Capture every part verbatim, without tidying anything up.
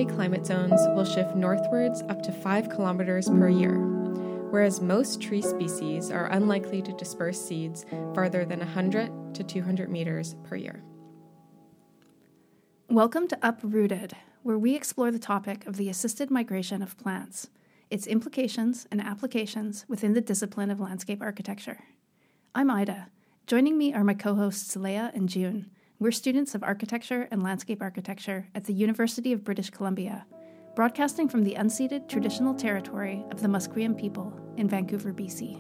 Monterey climate zones will shift northwards up to five kilometers per year, whereas most tree species are unlikely to disperse seeds farther than one hundred to two hundred meters per year. Welcome to Uprooted, where we explore the topic of the assisted migration of plants, its implications and applications within the discipline of landscape architecture. I'm Ida. Joining me are my co-hosts Leah and June. We're students of architecture and landscape architecture at the University of British Columbia, broadcasting from the unceded traditional territory of the Musqueam people in Vancouver, B C.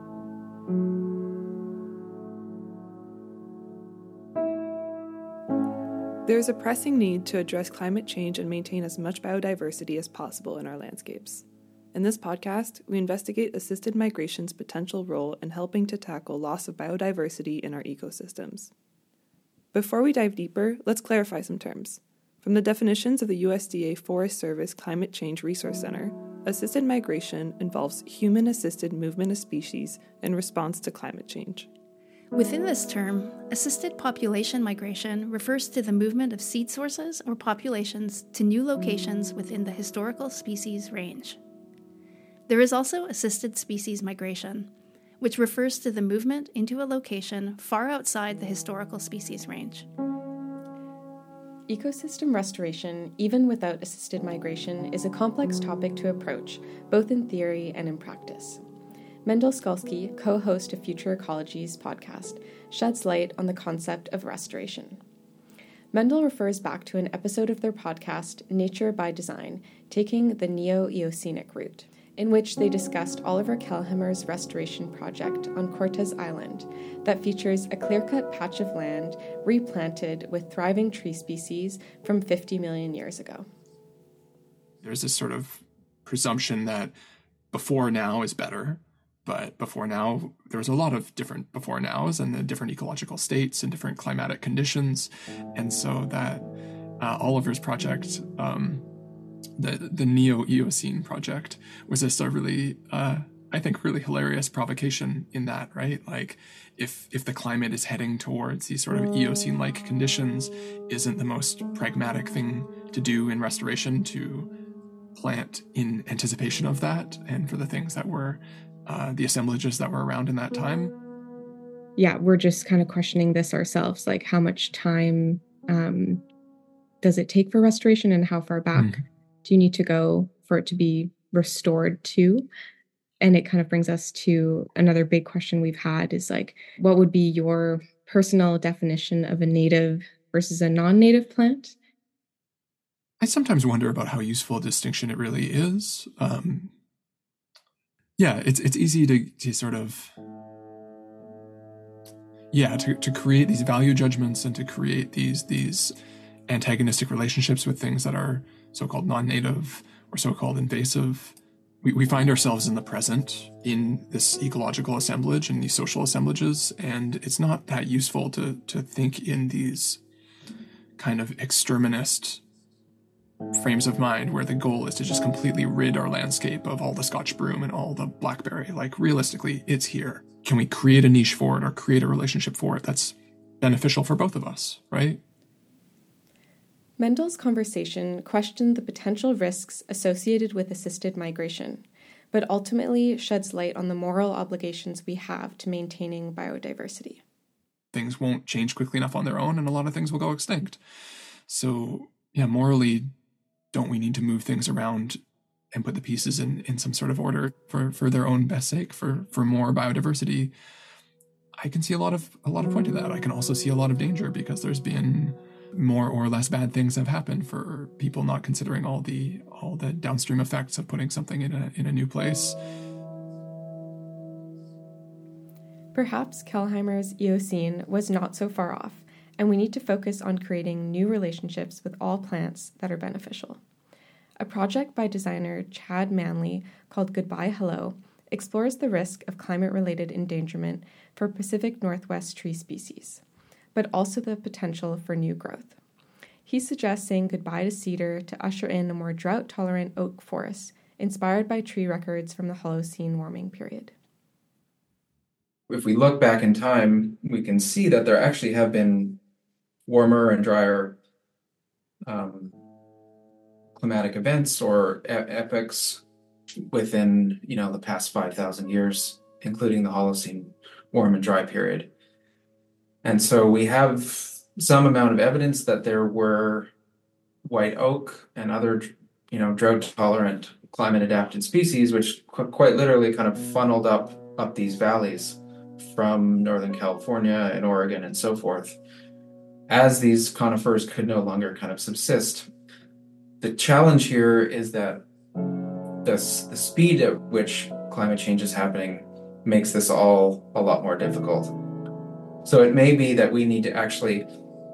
There's a pressing need to address climate change and maintain as much biodiversity as possible in our landscapes. In this podcast, we investigate assisted migration's potential role in helping to tackle loss of biodiversity in our ecosystems. Before we dive deeper, let's clarify some terms. From the definitions of the U S D A Forest Service Climate Change Resource Center, assisted migration involves human-assisted movement of species in response to climate change. Within this term, assisted population migration refers to the movement of seed sources or populations to new locations within the historical species range. There is also assisted species migration, which refers to the movement into a location far outside the historical species range. Ecosystem restoration, even without assisted migration, is a complex topic to approach, both in theory and in practice. Mendel Skulski, co-host of Future Ecology's podcast, sheds light on the concept of restoration. Mendel refers back to an episode of their podcast, Nature by Design, taking the Neo-Eocenic route, in which they discussed Oliver Kelheimer's restoration project on Cortes Island that features a clear-cut patch of land replanted with thriving tree species from fifty million years ago. There's this sort of presumption that before now is better. But before now, there was a lot of different before nows and the different ecological states and different climatic conditions. And so that uh, Oliver's project, um, the, the Neo-Eocene project, was just a really, uh, I think, really hilarious provocation in that, right? Like, if if the climate is heading towards these sort of Eocene-like conditions, isn't the most pragmatic thing to do in restoration to plant in anticipation of that and for the things that were Uh, the assemblages that were around in that time? Yeah, we're just kind of questioning this ourselves. Like, how much time um, does it take for restoration, and how far back mm. do you need to go for it to be restored to? And it kind of brings us to another big question we've had is like, what would be your personal definition of a native versus a non-native plant? I sometimes wonder about how useful a distinction it really is. Um, Yeah, it's it's easy to, to sort of, yeah, to, to create these value judgments and to create these these antagonistic relationships with things that are so-called non-native or so-called invasive. We, we find ourselves in the present in this ecological assemblage and these social assemblages, and it's not that useful to to think in these kind of exterminist frames of mind where the goal is to just completely rid our landscape of all the Scotch broom and all the blackberry. Like, realistically, it's here. Can we create a niche for it or create a relationship for it that's beneficial for both of us, right? Mendel's conversation questioned the potential risks associated with assisted migration, but ultimately sheds light on the moral obligations we have to maintaining biodiversity. Things won't change quickly enough on their own, and a lot of things will go extinct. So, yeah, morally, don't we need to move things around and put the pieces in, in some sort of order for, for their own best sake, for, for more biodiversity? I can see a lot of a lot of point to that. I can also see a lot of danger because there's been more or less bad things have happened for people not considering all the all the downstream effects of putting something in a in a new place. Perhaps Kelheimer's Eocene was not so far off, and we need to focus on creating new relationships with all plants that are beneficial. A project by designer Chad Manley called Goodbye Hello explores the risk of climate-related endangerment for Pacific Northwest tree species, but also the potential for new growth. He suggests saying goodbye to cedar to usher in a more drought-tolerant oak forest, inspired by tree records from the Holocene warming period. If we look back in time, we can see that there actually have been warmer and drier um, climatic events or e- epochs within, you know, the past five thousand years, including the Holocene warm and dry period. And so we have some amount of evidence that there were white oak and other, you know, drought-tolerant, climate-adapted species, which qu- quite literally kind of funneled up up these valleys from Northern California and Oregon and so forth, as these conifers could no longer kind of subsist. The challenge here is that this, the speed at which climate change is happening makes this all a lot more difficult. So it may be that we need to actually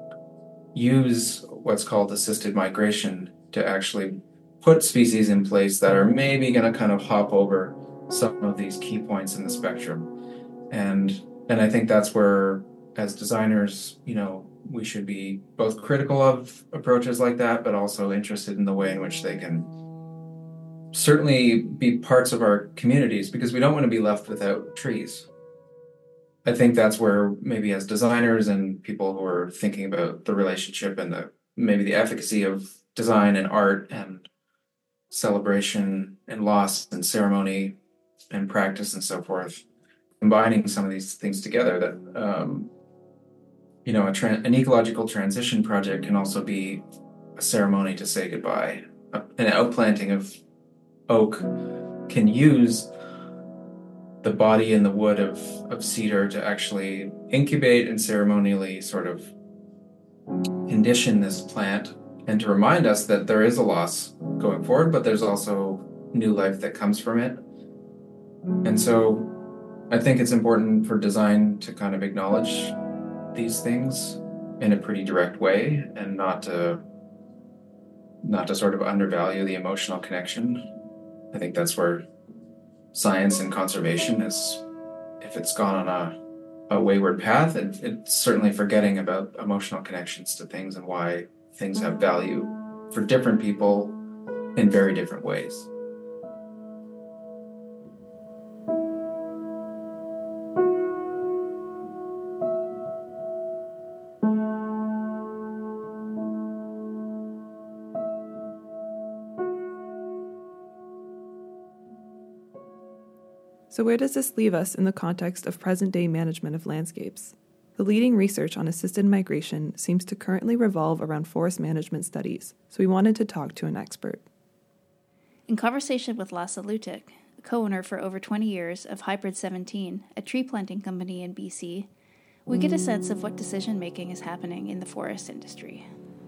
use what's called assisted migration to actually put species in place that are maybe going to kind of hop over some of these key points in the spectrum. And and I think that's where, as designers, you know, we should be both critical of approaches like that, but also interested in the way in which they can certainly be parts of our communities, because we don't want to be left without trees. I think that's where maybe as designers and people who are thinking about the relationship and the maybe the efficacy of design and art and celebration and loss and ceremony and practice and so forth, combining some of these things together, that um, you know, a tra- an ecological transition project can also be a ceremony to say goodbye. An outplanting of oak can use the body and the wood of, of cedar to actually incubate and ceremonially sort of condition this plant, and to remind us that there is a loss going forward, but there's also new life that comes from it. And so I think it's important for design to kind of acknowledge these things in a pretty direct way, and not to not to sort of undervalue the emotional connection. I think that's where science and conservation is, if it's gone on a, a wayward path, it, it's certainly forgetting about emotional connections to things and why things have value for different people in very different ways. So where does this leave us in the context of present-day management of landscapes? The leading research on assisted migration seems to currently revolve around forest management studies, so we wanted to talk to an expert. In conversation with Lasse Lutic, co-owner for over twenty years of Hybrid seventeen, a tree planting company in B C, we get a sense of what decision-making is happening in the forest industry.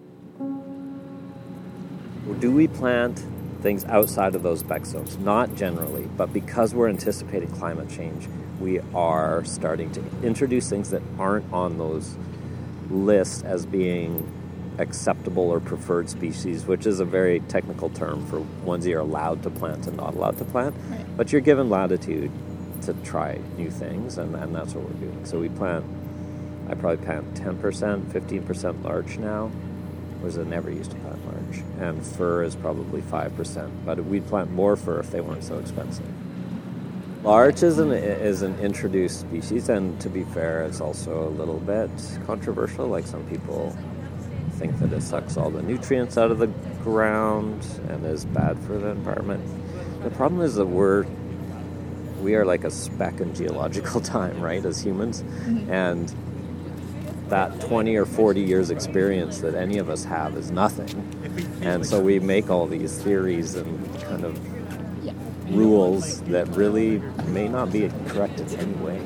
Do we plant things outside of those spec zones? Not generally, but because we're anticipating climate change, we are starting to introduce things that aren't on those lists as being acceptable or preferred species, which is a very technical term for ones you're allowed to plant and not allowed to plant. Right. But you're given latitude to try new things, and, and that's what we're doing. So we plant, I probably plant ten percent, fifteen percent larch now, whereas I never used to plant larch. And fir is probably five percent, but we'd plant more fir if they weren't so expensive. Larch is an, is an introduced species, and to be fair, it's also a little bit controversial. Like, some people think that it sucks all the nutrients out of the ground and is bad for the environment. The problem is that we're, we are like a speck in geological time, right, as humans? Mm-hmm. And that twenty or forty years experience that any of us have is nothing. And so we make all these theories and kind of rules that really may not be correct in any way.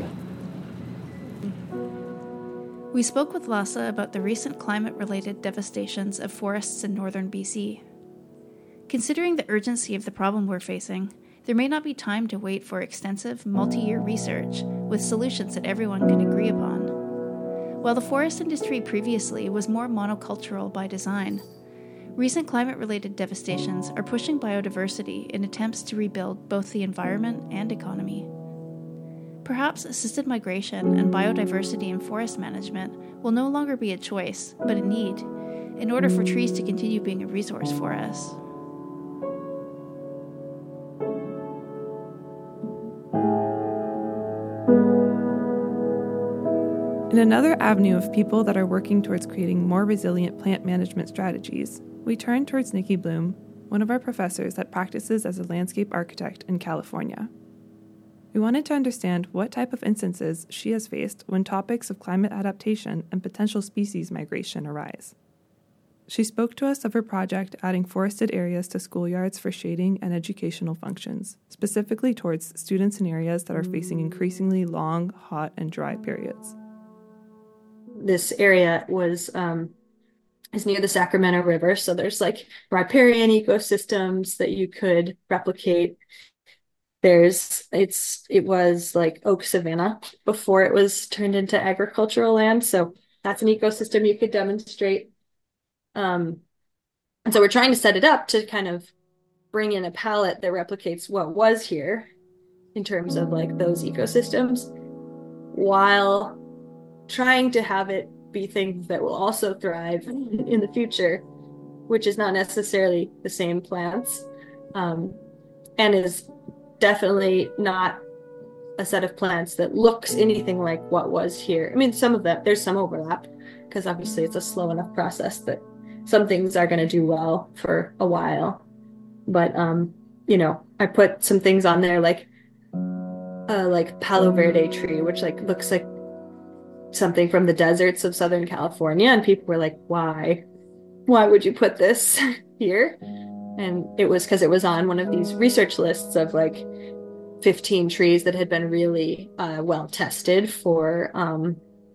We spoke with Lasse about the recent climate-related devastations of forests in northern B C. Considering the urgency of the problem we're facing, there may not be time to wait for extensive, multi-year research with solutions that everyone can agree upon. While the forest industry previously was more monocultural by design, recent climate-related devastations are pushing biodiversity in attempts to rebuild both the environment and economy. Perhaps assisted migration and biodiversity in forest management will no longer be a choice, but a need, in order for trees to continue being a resource for us. In another avenue of people that are working towards creating more resilient plant management strategies, we turn towards Nikki Bloom, one of our professors that practices as a landscape architect in California. We wanted to understand what type of instances she has faced when topics of climate adaptation and potential species migration arise. She spoke to us of her project adding forested areas to schoolyards for shading and educational functions, specifically towards students in areas that are facing increasingly long, hot, and dry periods. This area was um, is near the Sacramento River, so there's like riparian ecosystems that you could replicate. There's it's it was like oak savanna before it was turned into agricultural land, so that's an ecosystem you could demonstrate. Um, and so we're trying to set it up to kind of bring in a palette that replicates what was here in terms of like those ecosystems, while trying to have it be things that will also thrive in the future, which is not necessarily the same plants, um, and is definitely not a set of plants that looks anything like what was here. I mean, some of that, there's some overlap, because obviously it's a slow enough process that some things are going to do well for a while. But, um, you know, I put some things on there like uh, like Palo Verde tree, which like looks like something from the deserts of Southern California. And people were like, why? Why would you put this here? And it was because it was on one of these research lists of like fifteen trees that had been really uh, well tested for, um,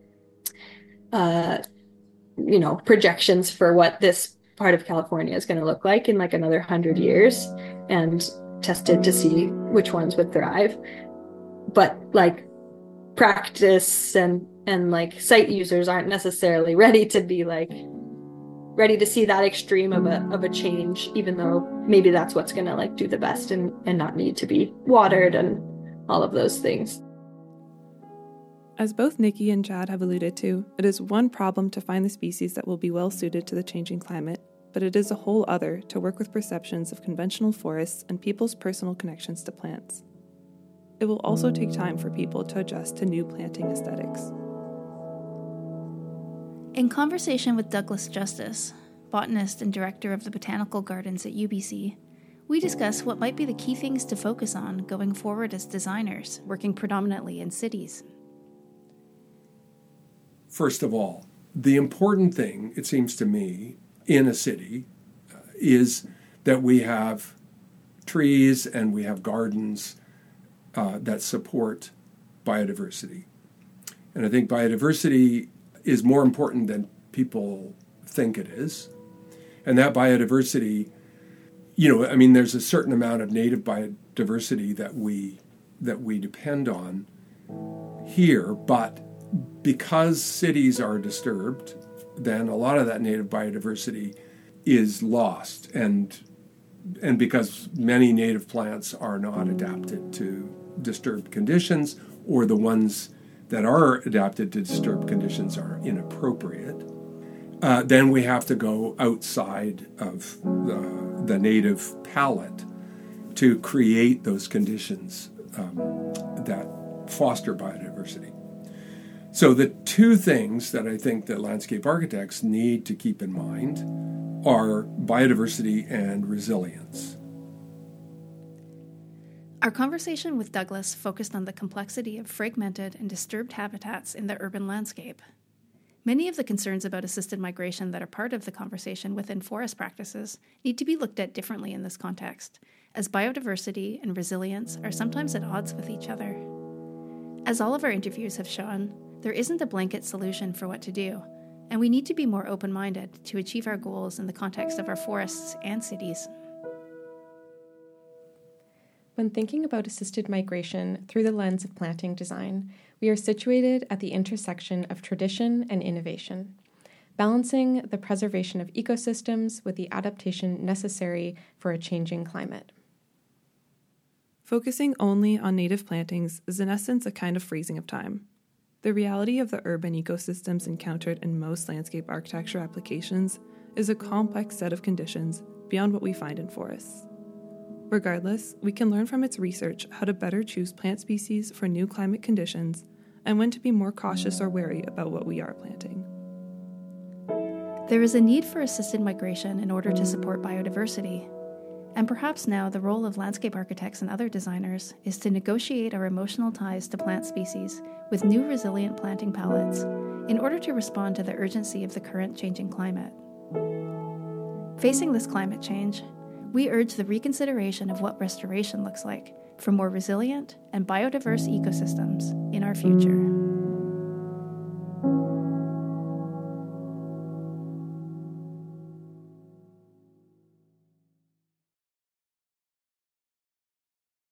uh, you know, projections for what this part of California is going to look like in like another hundred years, and tested to see which ones would thrive. But like practice and and like site users aren't necessarily ready to be like ready to see that extreme of a of a change, even though maybe that's what's going to like do the best and and not need to be watered and all of those things. As both Nikki and Chad have alluded to, it is one problem to find the species that will be well suited to the changing climate, but it is a whole other to work with perceptions of conventional forests and people's personal connections to plants. It will also take time for people to adjust to new planting aesthetics. In conversation with Douglas Justice, botanist and director of the Botanical Gardens at U B C, we discuss what might be the key things to focus on going forward as designers working predominantly in cities. First of all, the important thing, it seems to me, in a city uh, is that we have trees and we have gardens uh, that support biodiversity. And I think biodiversity is more important than people think it is. And that biodiversity, you know, I mean, there's a certain amount of native biodiversity that we that we depend on here, but because cities are disturbed, then a lot of that native biodiversity is lost, and and because many native plants are not adapted to disturbed conditions, or the ones that are adapted to disturbed conditions are inappropriate, uh, then we have to go outside of the, the native palette to create those conditions um, that foster biodiversity. So the two things that I think that landscape architects need to keep in mind are biodiversity and resilience. Our conversation with Douglas focused on the complexity of fragmented and disturbed habitats in the urban landscape. Many of the concerns about assisted migration that are part of the conversation within forest practices need to be looked at differently in this context, as biodiversity and resilience are sometimes at odds with each other. As all of our interviews have shown, there isn't a blanket solution for what to do, and we need to be more open-minded to achieve our goals in the context of our forests and cities. When thinking about assisted migration through the lens of planting design, we are situated at the intersection of tradition and innovation, balancing the preservation of ecosystems with the adaptation necessary for a changing climate. Focusing only on native plantings is in essence a kind of freezing of time. The reality of the urban ecosystems encountered in most landscape architecture applications is a complex set of conditions beyond what we find in forests. Regardless, we can learn from its research how to better choose plant species for new climate conditions and when to be more cautious or wary about what we are planting. There is a need for assisted migration in order to support biodiversity, And perhaps now the role of landscape architects and other designers is to negotiate our emotional ties to plant species with new resilient planting palettes in order to respond to the urgency of the current changing climate. Facing this climate change, we urge the reconsideration of what restoration looks like for more resilient and biodiverse ecosystems in our future.